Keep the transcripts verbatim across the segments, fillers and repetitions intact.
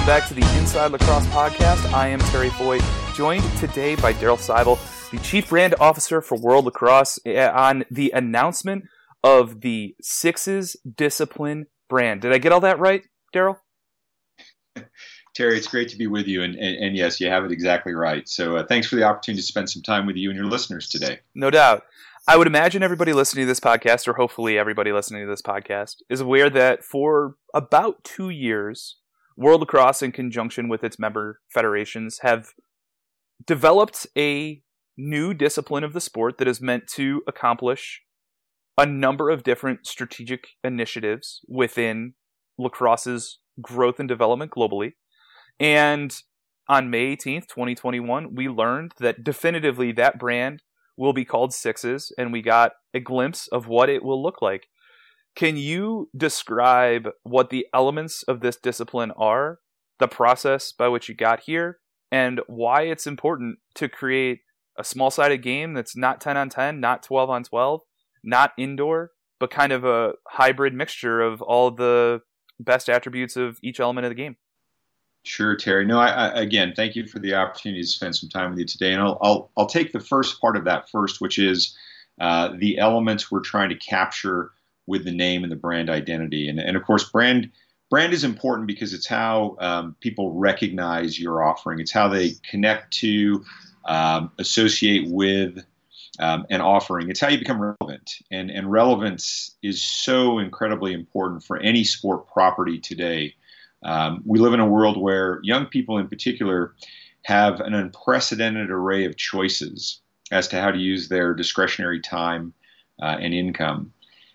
back to the Inside Lacrosse Podcast. I am Terry Foy, joined today by Daryl Seibel, the Chief Brand Officer for World Lacrosse, on the announcement of the Sixes Discipline brand. Did I get all that right, Daryl? Terry, it's great to be with you, and, and, and yes, you have it exactly right. So uh, thanks for the opportunity to spend some time with you and your listeners today. No doubt. I would imagine everybody listening to this podcast, or hopefully everybody listening to this podcast, is aware that for about two years, World Lacrosse, in conjunction with its member federations, have developed a new discipline of the sport that is meant to accomplish a number of different strategic initiatives within lacrosse's growth and development globally. And on May eighteenth, twenty twenty-one, we learned that definitively that brand will be called Sixes, and we got a glimpse of what it will look like. Can you describe what the elements of this discipline are, the process by which you got here, and why it's important to create a small-sided game that's not ten on ten, not twelve on twelve, not indoor, but kind of a hybrid mixture of all the best attributes of each element of the game? Sure, Terry. No, I, I, again, thank you for the opportunity to spend some time with you today. And I'll I'll, I'll take the first part of that first, which is uh, the elements we're trying to capture with the name and the brand identity. And, and of course, brand brand is important because it's how um, people recognize your offering. It's how they connect to, um, associate with um, an offering. It's how you become relevant. And, and relevance is so incredibly important for any sport property today. Um, we live in a world where young people in particular have an unprecedented array of choices as to how to use their discretionary time uh, and income.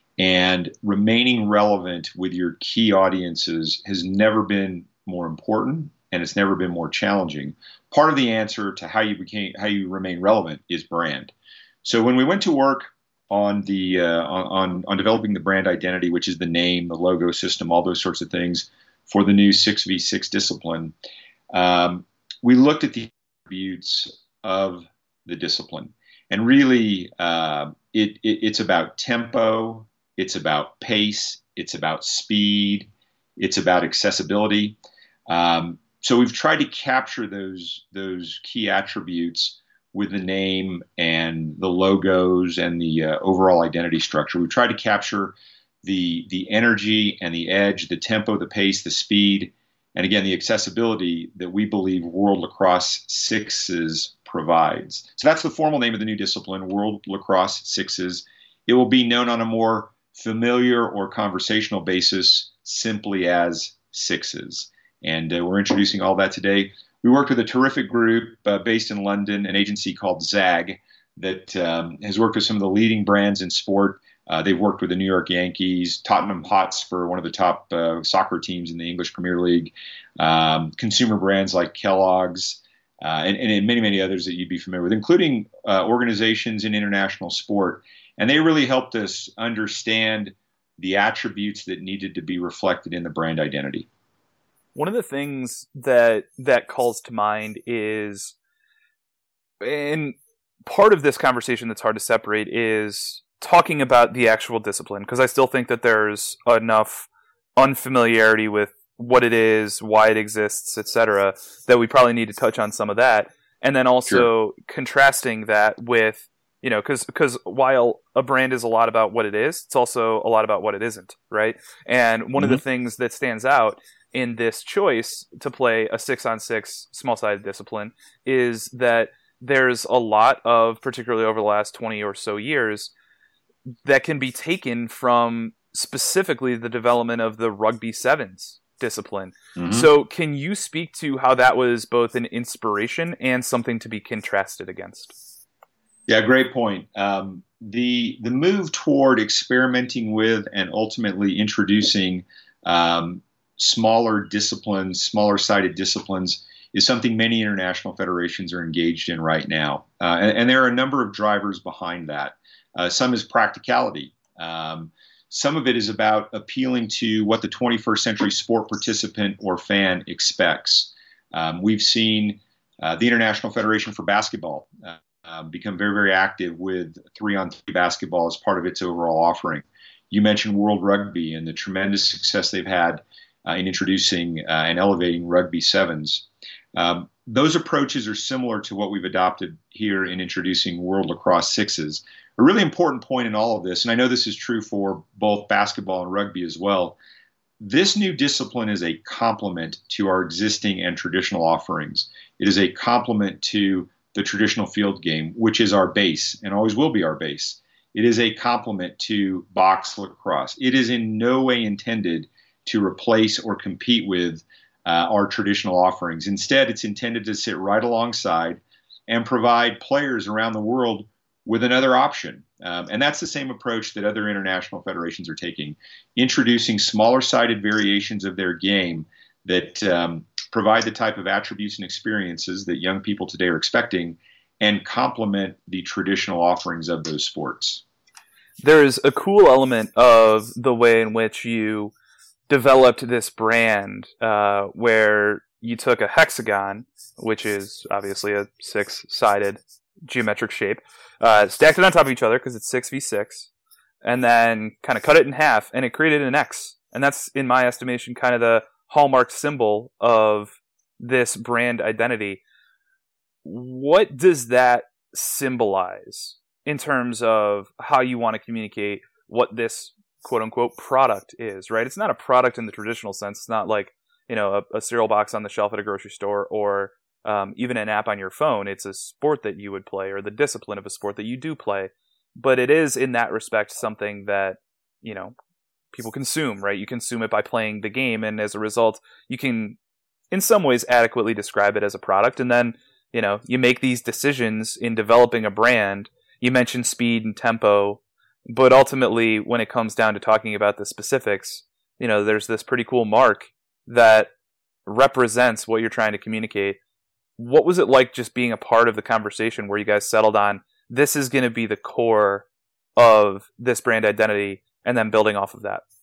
And remaining relevant with your key audiences has never been more important, and it's never been more challenging. Part of the answer to how you became, how you remain relevant is brand. So when we went to work on the uh, on on developing the brand identity, which is the name, the logo system, all those sorts of things, for the new six v six discipline, um, we looked at the attributes of the discipline. And really, uh, it, it, it's about tempo, it's about pace, it's about speed, it's about accessibility. Um, so we've tried to capture those, those key attributes with the name and the logos and the uh, overall identity structure. We've tried to capture the the energy and the edge, the tempo, the pace, the speed, and again, the accessibility that we believe World Lacrosse Sixes provides. So that's the formal name of the new discipline, World Lacrosse Sixes. It will be known on a more familiar or conversational basis simply as Sixes. And uh, we're introducing all that today. We worked with a terrific group uh, based in London, an agency called Zag, that um, has worked with some of the leading brands in sport. Uh, they've worked with the New York Yankees, Tottenham Hotspur, one of the top uh, soccer teams in the English Premier League, um, consumer brands like Kellogg's, uh, and, and many, many others that you'd be familiar with, including uh, organizations in international sport. And they really helped us understand the attributes that needed to be reflected in the brand identity. One of the things that that calls to mind is, and part of this conversation that's hard to separate is talking about the actual discipline, because I still think that there's enough unfamiliarity with what it is, why it exists, et cetera, that we probably need to touch on some of that. And then also sure. contrasting that with, you know, because because while a brand is a lot about what it is, it's also a lot about what it isn't, right? And one mm-hmm. of the things that stands out in this choice to play a six-on-six small-sided discipline is that there's a lot of, particularly over the last twenty or so years, that can be taken from specifically the development of the rugby sevens discipline. Mm-hmm. So can you speak to how that was both an inspiration and something to be contrasted against? Yeah, great point. Um, the the move toward experimenting with and ultimately introducing um, smaller disciplines, smaller sided disciplines is something many international federations are engaged in right now. Uh, and, and there are a number of drivers behind that. Uh, some is practicality. Um, some of it is about appealing to what the twenty-first century sport participant or fan expects. Um, we've seen uh, the International Federation for Basketball uh, uh, become very, very active with three-on-three basketball as part of its overall offering. You mentioned World Rugby and the tremendous success they've had uh, in introducing uh, and elevating rugby sevens. Um, those approaches are similar to what we've adopted here in introducing World Lacrosse sixes. A really important point in all of this, and I know this is true for both basketball and rugby as well, this new discipline is a complement to our existing and traditional offerings. It is a complement to the traditional field game, which is our base and always will be our base. It is a complement to box lacrosse. It is in no way intended to replace or compete with uh, our traditional offerings. Instead, it's intended to sit right alongside and provide players around the world with another option. Um, and that's the same approach that other international federations are taking, introducing smaller-sided variations of their game that um, provide the type of attributes and experiences that young people today are expecting and complement the traditional offerings of those sports. There's a cool element of the way in which you developed this brand uh, where you took a hexagon, which is obviously a six-sided geometric shape, uh, stacked it on top of each other because it's six v six, and then kind of cut it in half, and it created an X. And that's, in my estimation, kind of the hallmark symbol of this brand identity. What does that symbolize in terms of how you want to communicate what this quote-unquote product is, right? It's not a product in the traditional sense. It's not like, you know, a, a cereal box on the shelf at a grocery store or um, even an app on your phone. It's a sport that you would play or the discipline of a sport that you do play. But it is, in that respect, something that, you know, people consume, right? You consume it by playing the game, and as a result, you can, in some ways, adequately describe it as a product. And then, you know, you make these decisions in developing a brand. You mentioned speed and tempo, but ultimately, when it comes down to talking about the specifics, you know, there's this pretty cool mark that represents what you're trying to communicate. What was it like just being a part of the conversation where you guys settled on, this is going to be the core of this brand identity, and then building off of that?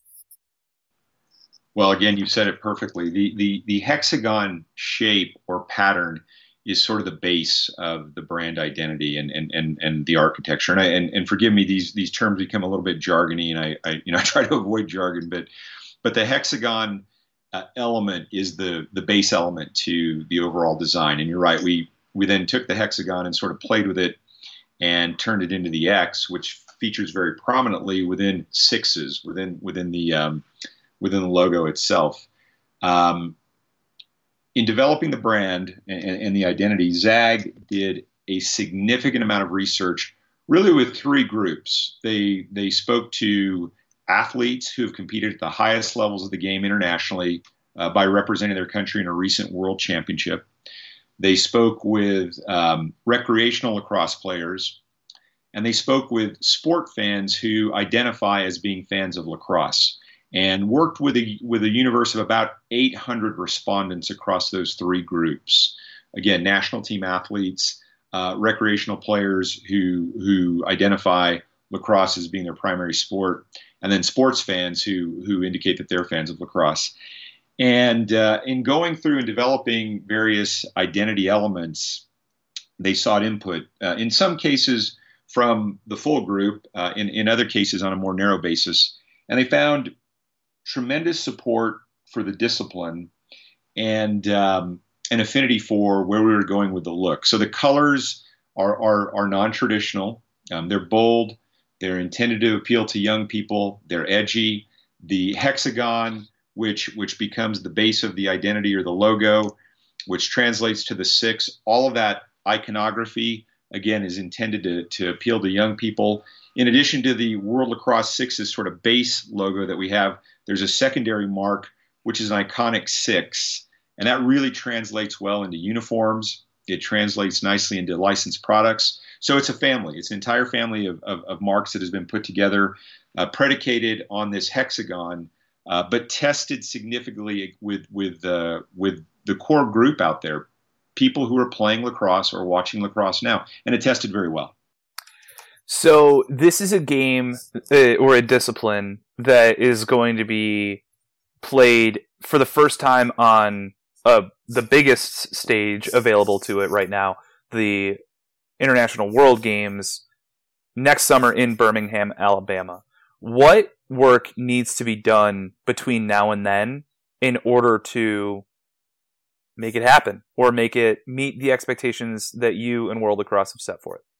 Well, again, you said it perfectly. The, the, the hexagon shape or pattern is sort of the base of the brand identity and, and, and, and the architecture. And, I, and, and forgive me, these, these terms become a little bit jargony, and I, I, you know, I try to avoid jargon, but, but the hexagon uh, element is the, the base element to the overall design. And you're right, we, we then took the hexagon and sort of played with it and turned it into the X, which features very prominently within sixes, within, within the, um, within the logo itself. Um, In developing the brand and, and the identity, Zag did a significant amount of research, really with three groups. They they spoke to athletes who have competed at the highest levels of the game internationally uh, by representing their country in a recent world championship. They spoke with um, recreational lacrosse players, and they spoke with sport fans who identify as being fans of lacrosse, and worked with a with a universe of about eight hundred respondents across those three groups. Again, national team athletes, uh, recreational players who who identify lacrosse as being their primary sport, and then sports fans who who indicate that they're fans of lacrosse. And uh, in going through and developing various identity elements, they sought input, uh, in some cases from the full group, uh, in, in other cases on a more narrow basis. And they found tremendous support for the discipline and um, an affinity for where we were going with the look. So the colors are, are, are non-traditional. Um, they're bold. They're intended to appeal to young people. They're edgy. The hexagon, which, which becomes the base of the identity or the logo, which translates to the six, all of that iconography, again, is intended to, to appeal to young people. In addition to the World Lacrosse Sixes sort of base logo that we have, there's a secondary mark, which is an iconic six, and that really translates well into uniforms. It translates nicely into licensed products. So it's a family. It's an entire family of, of, of marks that has been put together, uh, predicated on this hexagon, uh, but tested significantly with with uh, with the core group out there, people who are playing lacrosse or watching lacrosse now, and it tested very well. So this is a game uh, or a discipline that is going to be played for the first time on uh, the biggest stage available to it right now, the International World Games, next summer in Birmingham, Alabama. What work needs to be done between now and then in order to make it happen or make it meet the expectations that you and World Lacrosse have set for it?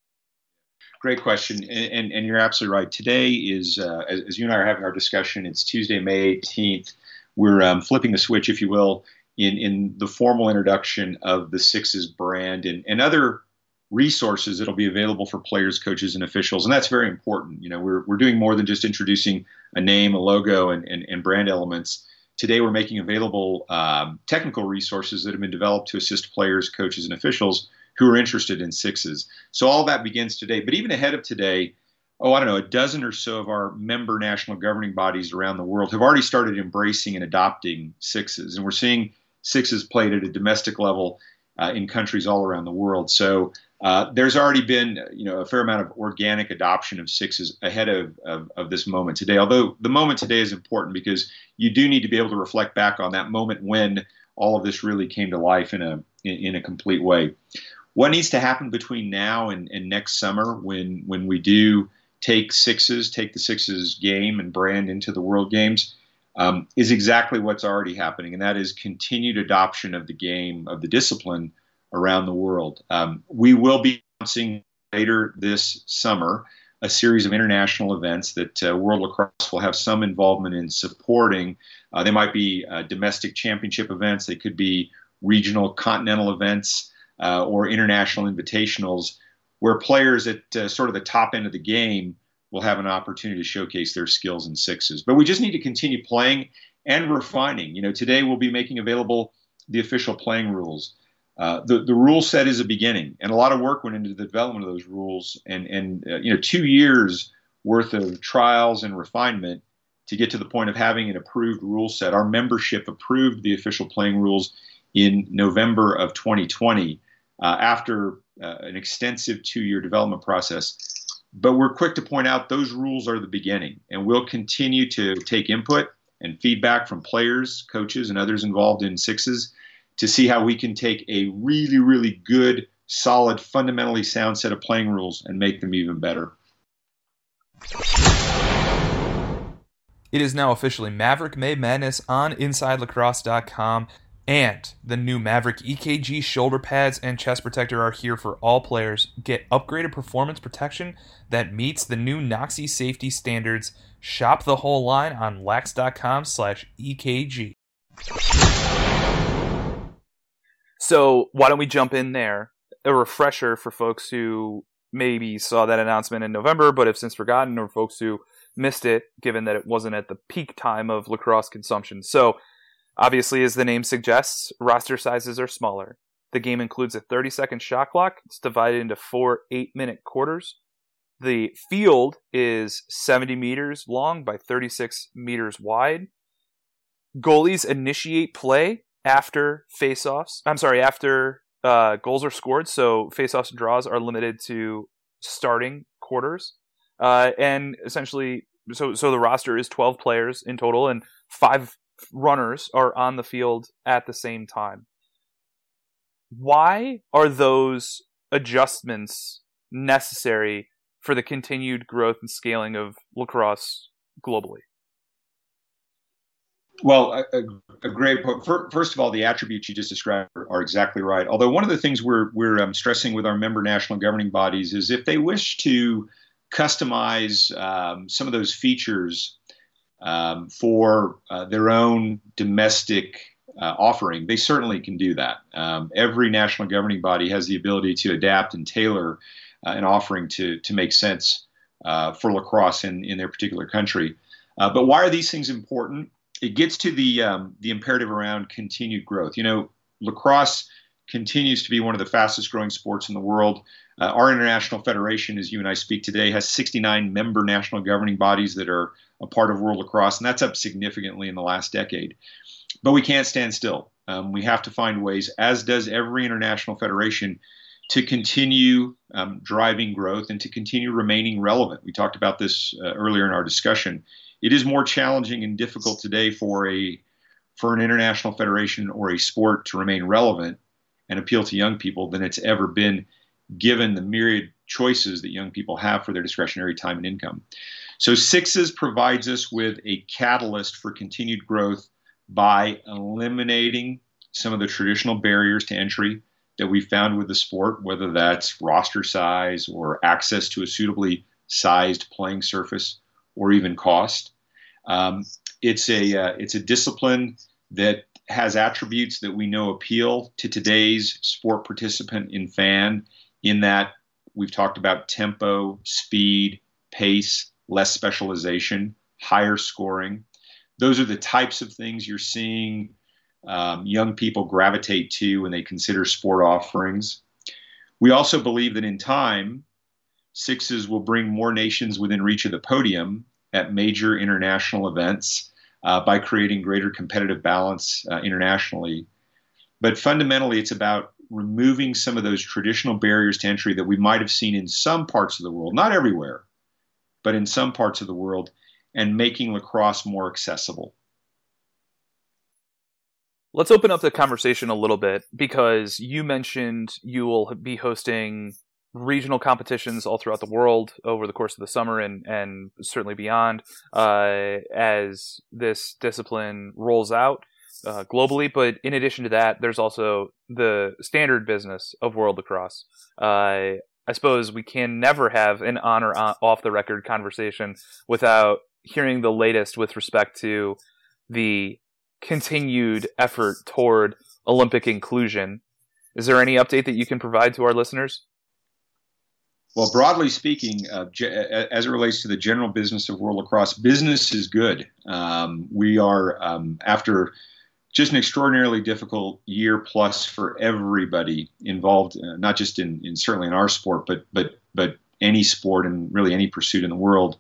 Great question, and, and, and you're absolutely right. Today is, uh, as, as you and I are having our discussion, it's Tuesday, May eighteenth. We're um, flipping the switch, if you will, in, in the formal introduction of the Sixes brand and, and other resources that'll be available for players, coaches, and officials. And that's very important. You know, we're, we're doing more than just introducing a name, a logo, and, and, and brand elements. Today, we're making available um, technical resources that have been developed to assist players, coaches, and officials who are interested in Sixes. So all that begins today. But even ahead of today, oh, I don't know, a dozen or so of our member national governing bodies around the world have already started embracing and adopting Sixes. And we're seeing Sixes played at a domestic level uh, in countries all around the world. So uh, there's already been, you know, a fair amount of organic adoption of Sixes ahead of, of, of this moment today. Although the moment today is important because you do need to be able to reflect back on that moment when all of this really came to life in a in, in a complete way. What needs to happen between now and, and next summer when when we do take Sixes, take the Sixes game and brand into the World Games, um, is exactly what's already happening, and that is continued adoption of the game, of the discipline around the world. Um, we will be announcing later this summer a series of international events that uh, World Lacrosse will have some involvement in supporting. Uh, they might be uh, domestic championship events. They could be regional, continental events. Uh, or international invitationals, where players at uh, sort of the top end of the game will have an opportunity to showcase their skills in Sixes. But we just need to continue playing and refining. You know, today we'll be making available the official playing rules. Uh, the the rule set is a beginning, and a lot of work went into the development of those rules, and and uh, you know, two years worth of trials and refinement to get to the point of having an approved rule set. Our membership approved the official playing rules in November of twenty twenty. Uh, after uh, an extensive two-year development process. But we're quick to point out those rules are the beginning, and we'll continue to take input and feedback from players, coaches, and others involved in Sixes to see how we can take a really, really good, solid, fundamentally sound set of playing rules and make them even better. It is now officially Maverick May Madness on Inside Lacrosse dot com. And the new Maverick E K G shoulder pads and chest protector are here for all players. Get upgraded performance protection that meets the new Noxie safety standards. Shop the whole line on lax dot com slash E K G. So why don't we jump in there? A refresher for folks who maybe saw that announcement in November but have since forgotten, or folks who missed it given that it wasn't at the peak time of lacrosse consumption. So obviously, as the name suggests, roster sizes are smaller. The game includes a thirty-second shot clock. It's divided into four eight-minute quarters. The field is seventy meters long by thirty-six meters wide. Goalies initiate play after face-offs. I'm sorry, after uh, goals are scored, so face-offs and draws are limited to starting quarters. Uh, and essentially, so so the roster is twelve players in total, and five runners are on the field at the same time. Why are those adjustments necessary for the continued growth and scaling of lacrosse globally? Well, a, a great point. First of all, the attributes you just described are, are exactly right. Although one of the things we're we're um, stressing with our member national governing bodies is if they wish to customize um, some of those features Um, for uh, their own domestic uh, offering, they certainly can do that. Um, every national governing body has the ability to adapt and tailor uh, an offering to to make sense uh, for lacrosse in, in their particular country. Uh, but why are these things important? It gets to the um, the imperative around continued growth. You know, lacrosse continues to be one of the fastest growing sports in the world. Uh, our international federation, as you and I speak today, has sixty-nine member national governing bodies that are a part of World Lacrosse, and that's up significantly in the last decade. But we can't stand still. Um, we have to find ways, as does every international federation, to continue um, driving growth and to continue remaining relevant. We talked about this uh, earlier in our discussion. It is more challenging and difficult today for a for an international federation or a sport to remain relevant and appeal to young people than it's ever been, given the myriad choices that young people have for their discretionary time and income. So Sixes provides us with a catalyst for continued growth by eliminating some of the traditional barriers to entry that we found with the sport, whether that's roster size or access to a suitably sized playing surface or even cost. Um, it's a uh, it's a discipline that has attributes that we know appeal to today's sport participant and fan, in that we've talked about tempo, speed, pace, less specialization, higher scoring. Those are the types of things you're seeing um, young people gravitate to when they consider sport offerings. We also believe that in time, Sixes will bring more nations within reach of the podium at major international events uh, by creating greater competitive balance uh, internationally. But fundamentally, it's about removing some of those traditional barriers to entry that we might have seen in some parts of the world, not everywhere, but in some parts of the world, and making lacrosse more accessible. Let's open up the conversation a little bit, because you mentioned you will be hosting regional competitions all throughout the world over the course of the summer and, and certainly beyond uh, as this discipline rolls out uh, globally. But in addition to that, there's also the standard business of World Lacrosse. Uh, I suppose we can never have an on or on, off the record conversation without hearing the latest with respect to the continued effort toward Olympic inclusion. Is there any update that you can provide to our listeners? Well, broadly speaking, uh, ge- as it relates to the general business of World Lacrosse, business is good. Um, we are, um, after just an extraordinarily difficult year plus for everybody involved, uh, not just in, in certainly in our sport, but but but any sport and really any pursuit in the world,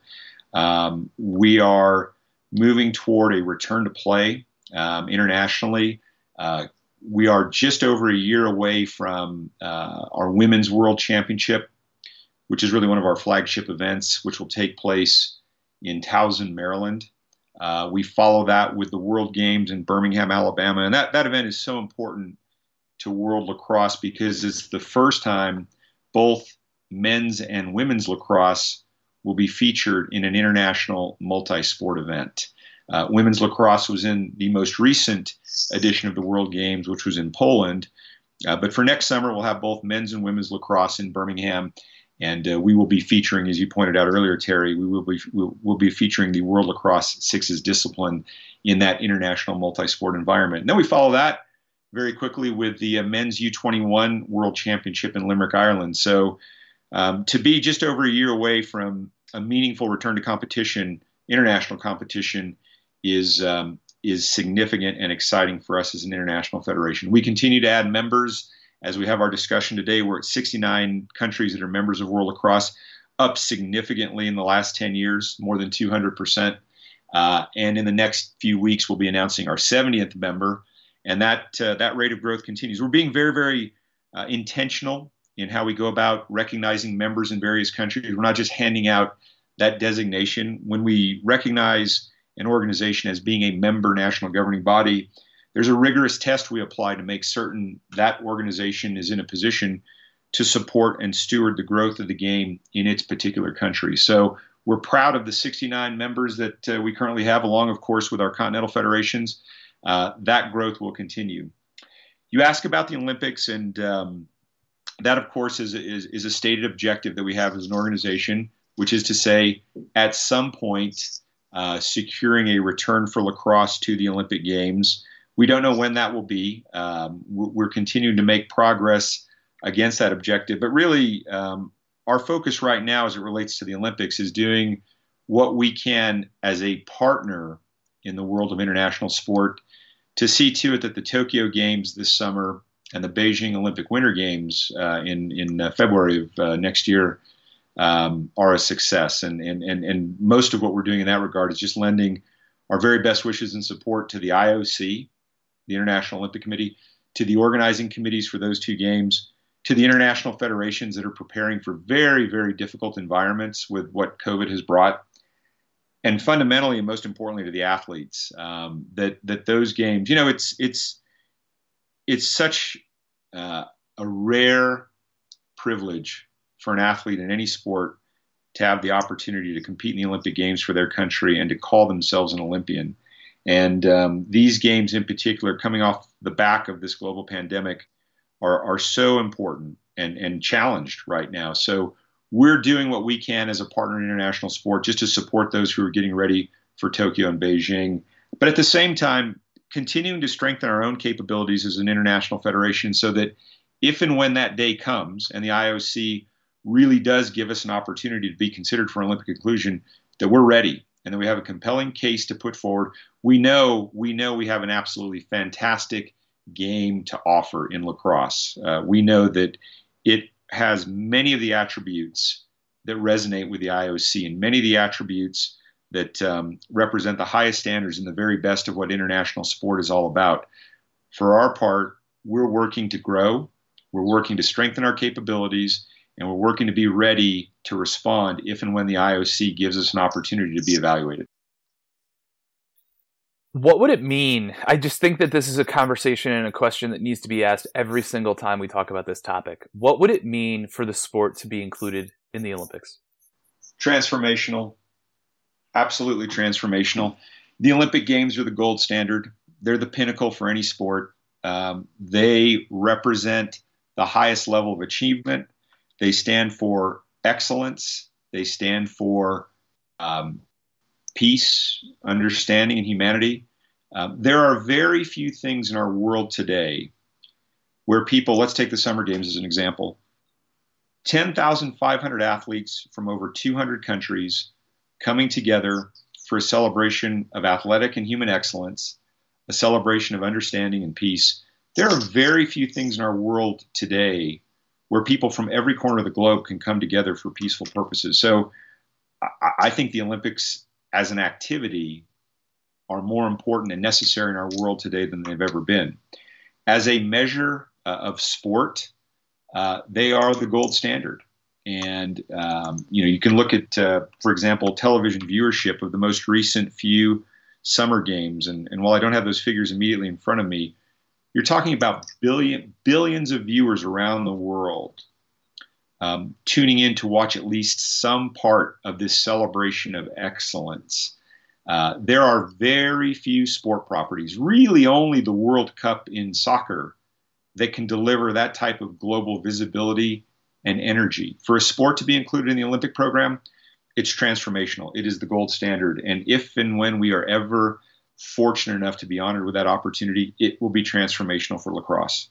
um, we are moving toward a return to play um, internationally. Uh, we are just over a year away from uh, our Women's World Championship, which is really one of our flagship events, which will take place in Towson, Maryland. Uh, we follow that with the World Games in Birmingham, Alabama. And that, that event is so important to World Lacrosse because it's the first time both men's and women's lacrosse will be featured in an international multi-sport event. Uh, women's lacrosse was in the most recent edition of the World Games, which was in Poland. Uh, but for next summer, we'll have both men's and women's lacrosse in Birmingham. And uh, we will be featuring, as you pointed out earlier, Terry, we will be we'll, we'll be featuring the World Lacrosse Sixes discipline in that international multi-sport environment. And then we follow that very quickly with the uh, men's U twenty-one World Championship in Limerick, Ireland. So um, to be just over a year away from a meaningful return to competition, international competition, is um, is significant and exciting for us as an international federation. We continue to add members. As we have our discussion today, we're at sixty-nine countries that are members of World Lacrosse, up significantly in the last ten years, more than two hundred percent. Uh, and in the next few weeks, we'll be announcing our seventieth member, and that uh, that rate of growth continues. We're being very, very uh, intentional in how we go about recognizing members in various countries. We're not just handing out that designation. When we recognize an organization as being a member national governing body, there's a rigorous test we apply to make certain that organization is in a position to support and steward the growth of the game in its particular country. So we're proud of the sixty-nine members that uh, we currently have, along, of course, with our continental federations. Uh, that growth will continue. You ask about the Olympics, and um, that, of course, is, is, is a stated objective that we have as an organization, which is to say, at some point, uh, securing a return for lacrosse to the Olympic Games. We don't know when that will be. Um, we're continuing to make progress against that objective. But really, um, our focus right now as it relates to the Olympics is doing what we can as a partner in the world of international sport to see to it that the Tokyo Games this summer and the Beijing Olympic Winter Games uh, in, in uh, February of uh, next year um, are a success. And, and, and, and most of what we're doing in that regard is just lending our very best wishes and support to the I O C, the International Olympic Committee, to the organizing committees for those two games, to the international federations that are preparing for very, very difficult environments with what COVID has brought, and fundamentally and most importantly to the athletes. Um, that that those games, you know, it's it's it's such uh, a rare privilege for an athlete in any sport to have the opportunity to compete in the Olympic Games for their country and to call themselves an Olympian. And um, these games in particular, coming off the back of this global pandemic, are, are so important and, and challenged right now. So we're doing what we can as a partner in international sport just to support those who are getting ready for Tokyo and Beijing. But at the same time, continuing to strengthen our own capabilities as an international federation so that if and when that day comes and the I O C really does give us an opportunity to be considered for Olympic inclusion, that we're ready and that we have a compelling case to put forward. We know we know we have an absolutely fantastic game to offer in lacrosse. Uh, we know that it has many of the attributes that resonate with the I O C and many of the attributes that um, represent the highest standards and the very best of what international sport is all about. For our part, we're working to grow, we're working to strengthen our capabilities, and we're working to be ready to respond if and when the I O C gives us an opportunity to be evaluated. What would it mean? I just think that this is a conversation and a question that needs to be asked every single time we talk about this topic. What would it mean for the sport to be included in the Olympics? Transformational. Absolutely transformational. The Olympic Games are the gold standard. They're the pinnacle for any sport. Um, they represent the highest level of achievement. They stand for excellence. They stand for um, peace, understanding, and humanity. Um, there are very few things in our world today where people, let's take the Summer Games as an example, ten thousand five hundred athletes from over two hundred countries coming together for a celebration of athletic and human excellence, a celebration of understanding and peace. There are very few things in our world today where people from every corner of the globe can come together for peaceful purposes. So I, I think the Olympics as an activity are more important and necessary in our world today than they've ever been. As a measure uh, of sport, uh, they are the gold standard. And, um, you know, you can look at, uh, for example, television viewership of the most recent few Summer Games. And, and while I don't have those figures immediately in front of me, you're talking about billion, billions of viewers around the world um, tuning in to watch at least some part of this celebration of excellence. Uh, there are very few sport properties, really only the World Cup in soccer, that can deliver that type of global visibility and energy. For a sport to be included in the Olympic program, it's transformational. It is the gold standard. And if and when we are ever fortunate enough to be honored with that opportunity, it will be transformational for lacrosse.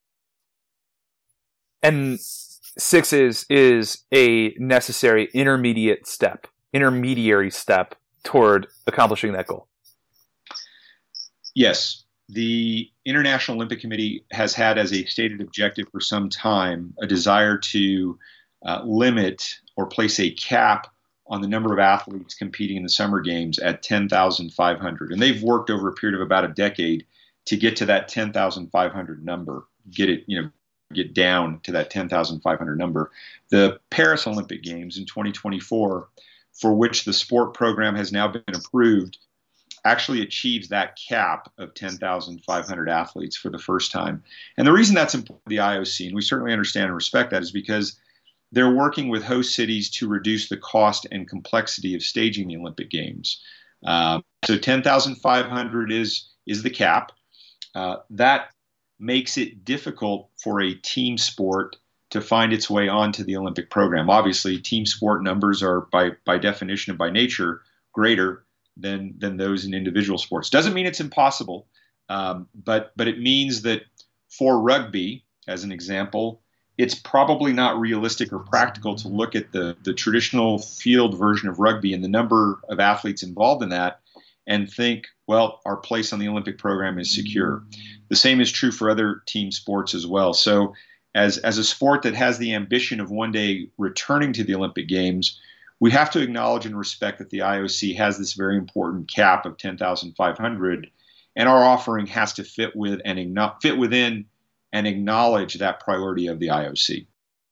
And sixes is a necessary intermediate step, intermediary step toward accomplishing that goal. Yes. The International Olympic Committee has had as a stated objective for some time a desire to uh, limit or place a cap on the number of athletes competing in the Summer Games at ten thousand five hundred. And they've worked over a period of about a decade to get to that ten thousand five hundred number, get it, you know, get down to that ten thousand five hundred number. The Paris Olympic Games in twenty twenty-four, for which the sport program has now been approved, actually achieves that cap of ten thousand five hundred athletes for the first time. And the reason that's important to the I O C, and we certainly understand and respect that, is because they're working with host cities to reduce the cost and complexity of staging the Olympic Games. Um, so ten thousand five hundred is, is the cap. Uh, that makes it difficult for a team sport to find its way onto the Olympic program. Obviously, team sport numbers are by, by definition and by nature greater than than those in individual sports. Doesn't mean it's impossible, um, but but it means that for rugby, as an example, it's probably not realistic or practical to look at the, the traditional field version of rugby and the number of athletes involved in that and think, well, our place on the Olympic program is secure. The same is true for other team sports as well. So as, as a sport that has the ambition of one day returning to the Olympic Games, we have to acknowledge and respect that the I O C has this very important cap of ten thousand five hundred, and our offering has to fit with and fit within and acknowledge that priority of the I O C.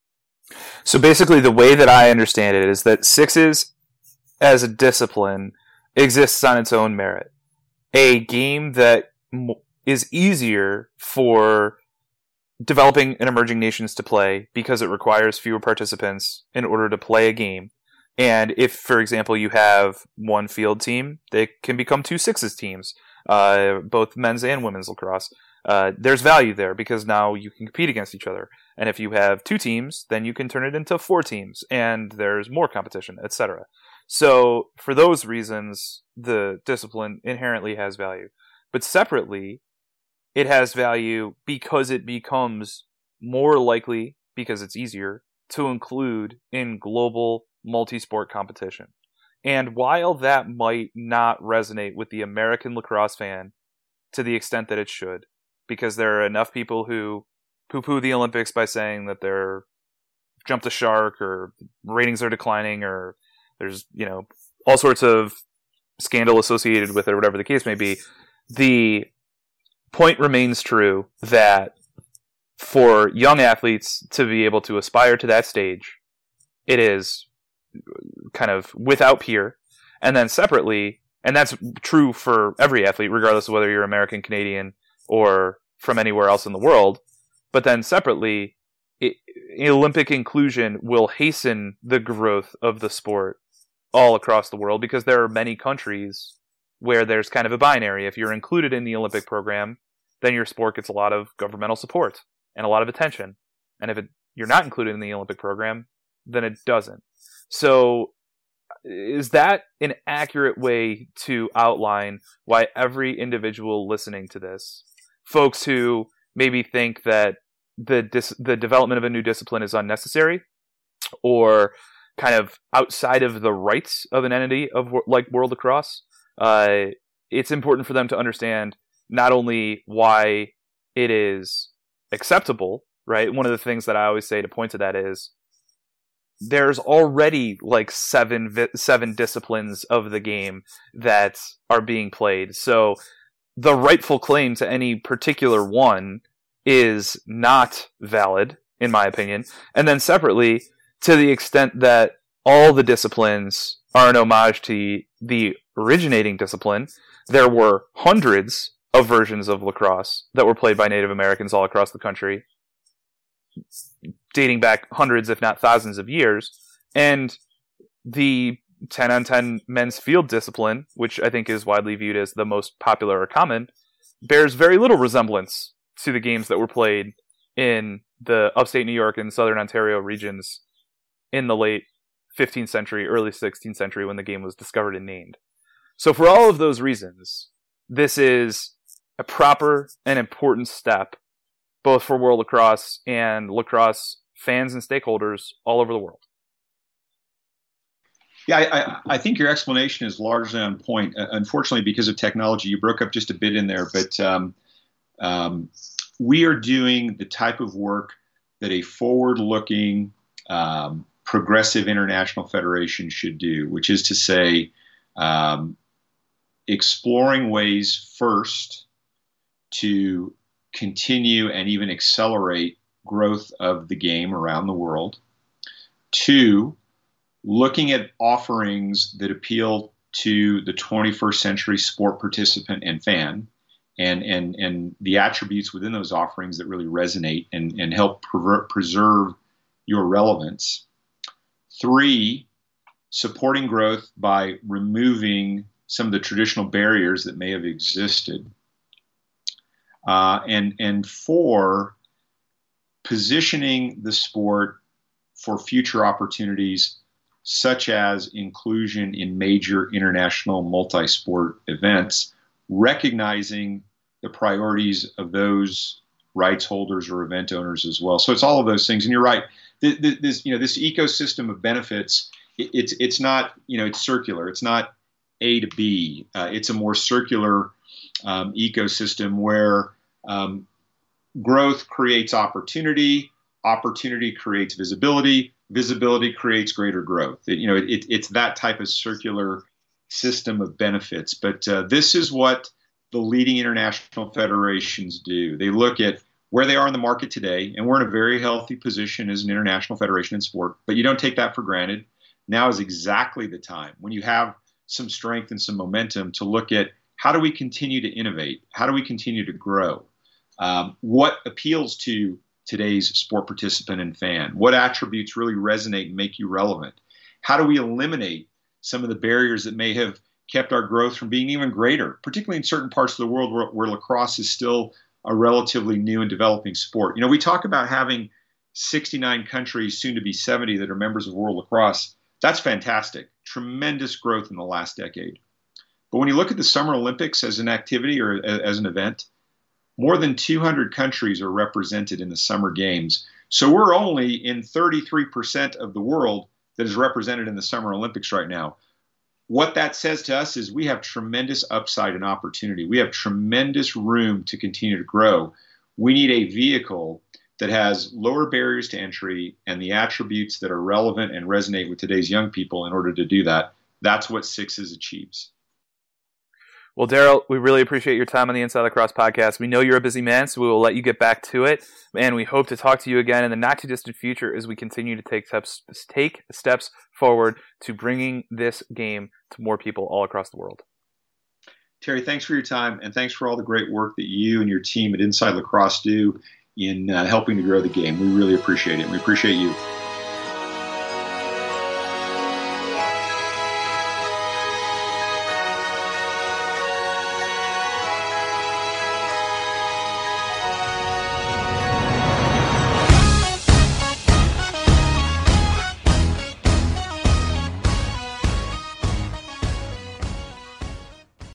So basically, the way that I understand it is that sixes as a discipline exists on its own merit. A game that is easier for developing and emerging nations to play because it requires fewer participants in order to play a game. And if, for example, you have one field team, they can become two sixes teams. uh, both men's and women's lacrosse. Uh, there's value there because now you can compete against each other. And if you have two teams, then you can turn it into four teams, and there's more competition, et cetera. So for those reasons, the discipline inherently has value. But separately, it has value because it becomes more likely, because it's easier, to include in global multi-sport competition. And while that might not resonate with the American lacrosse fan to the extent that it should, because there are enough people who poo-poo the Olympics by saying that they're jumped the shark or ratings are declining or there's, you know, all sorts of scandal associated with it or whatever the case may be, the point remains true that for young athletes to be able to aspire to that stage, it is kind of without peer. And then separately, and that's true for every athlete, regardless of whether you're American, Canadian, or from anywhere else in the world. But then separately, it, Olympic inclusion will hasten the growth of the sport all across the world because there are many countries where there's kind of a binary. If you're included in the Olympic program, then your sport gets a lot of governmental support and a lot of attention. And if it, you're not included in the Olympic program, then it doesn't. So is that an accurate way to outline why every individual listening to this, folks who maybe think that the dis- the development of a new discipline is unnecessary or kind of outside of the rights of an entity of like World Lacrosse, uh, it's important for them to understand not only why it is acceptable, right? One of the things that I always say to point to that is there's already like seven vi- seven disciplines of the game that are being played. So the rightful claim to any particular one is not valid, in my opinion. And then separately, to the extent that all the disciplines are an homage to the originating discipline, there were hundreds of versions of lacrosse that were played by Native Americans all across the country, dating back hundreds, if not thousands of years. And the ten on ten men's field discipline, which I think is widely viewed as the most popular or common, bears very little resemblance to the games that were played in the upstate New York and southern Ontario regions in the late fifteenth century, early sixteenth century when the game was discovered and named. So for all of those reasons, this is a proper and important step both for World Lacrosse and lacrosse fans and stakeholders all over the world. Yeah, I, I think your explanation is largely on point. Uh, unfortunately, because of technology, you broke up just a bit in there, but um, um, we are doing the type of work that a forward-looking, um, progressive international federation should do, which is to say, um, exploring ways first to continue and even accelerate growth of the game around the world. Two, looking at offerings that appeal to the twenty-first century sport participant and fan, and and and the attributes within those offerings that really resonate and, and help prever- preserve your relevance. Three, supporting growth by removing some of the traditional barriers that may have existed. Uh, and, and four, positioning the sport for future opportunities such as inclusion in major international multi-sport events, recognizing the priorities of those rights holders or event owners as well. So it's all of those things. And you're right. This, this you know, this ecosystem of benefits, it, it's it's not, you know, it's circular. It's not A to B. Uh, it's a more circular um, ecosystem where um, growth creates opportunity, opportunity creates visibility, visibility creates greater growth. It, you know, it, it's that type of circular system of benefits. But uh, this is what the leading international federations do. They look at where they are in the market today, and we're in a very healthy position as an international federation in sport, but you don't take that for granted. Now is exactly the time when you have some strength and some momentum to look at how do we continue to innovate? How do we continue to grow? Um, what appeals to today's sport participant and fan? What attributes really resonate and make you relevant? How do we eliminate some of the barriers that may have kept our growth from being even greater, particularly in certain parts of the world where, where lacrosse is still a relatively new and developing sport. You know, we talk about having sixty-nine countries, soon to be seventy, that are members of World Lacrosse. That's fantastic. Tremendous growth in the last decade. But when you look at the Summer Olympics as an activity or as an event, more than two hundred countries are represented in the Summer Games. So we're only in thirty-three percent of the world that is represented in the Summer Olympics right now. What that says to us is we have tremendous upside and opportunity. We have tremendous room to continue to grow. We need a vehicle that has lower barriers to entry and the attributes that are relevant and resonate with today's young people in order to do that. That's what Sixes achieves. Well, Daryl, we really appreciate your time on the Inside Lacrosse podcast. We know you're a busy man, so we will let you get back to it. And we hope to talk to you again in the not-too-distant future as we continue to take steps, take steps forward to bringing this game to more people all across the world. Terry, thanks for your time, and thanks for all the great work that you and your team at Inside Lacrosse do in uh, helping to grow the game. We really appreciate it, and we appreciate you.